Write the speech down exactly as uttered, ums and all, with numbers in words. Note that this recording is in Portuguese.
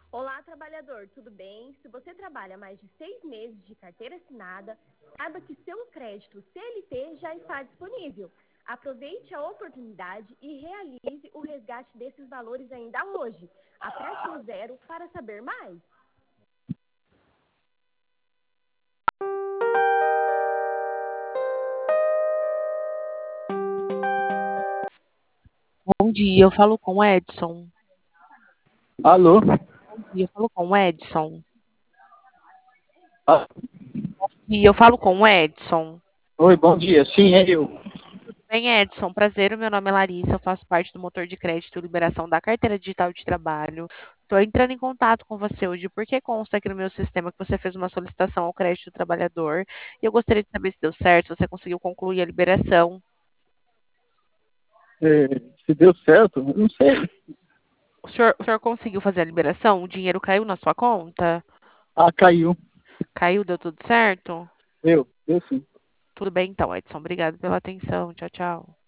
Olá, trabalhador, tudo bem? Se você trabalha mais de seis meses de carteira assinada, saiba que seu crédito C L T já está disponível. Aproveite a oportunidade e realize o resgate desses valores ainda hoje. Aperte o zero para saber mais. Bom dia, eu falo com o Edson. Alô? Bom dia, eu falo com o Edson. Ah, E eu falo com o Edson. oi, bom dia. Sim, é eu. Tudo bem, Edson? Prazer, o meu nome é Larissa, eu faço parte do motor de crédito e liberação da carteira digital de trabalho. Estou entrando em contato com você hoje porque consta aqui no meu sistema que você fez uma solicitação ao crédito do trabalhador e eu gostaria de saber se deu certo, se você conseguiu concluir a liberação. É, se deu certo? Eu não sei. O senhor, o senhor conseguiu fazer a liberação? O dinheiro caiu na sua conta? Ah, caiu. Caiu, deu tudo certo? Deu, deu sim. Tudo bem então, Edson. Obrigado pela atenção. Tchau, tchau.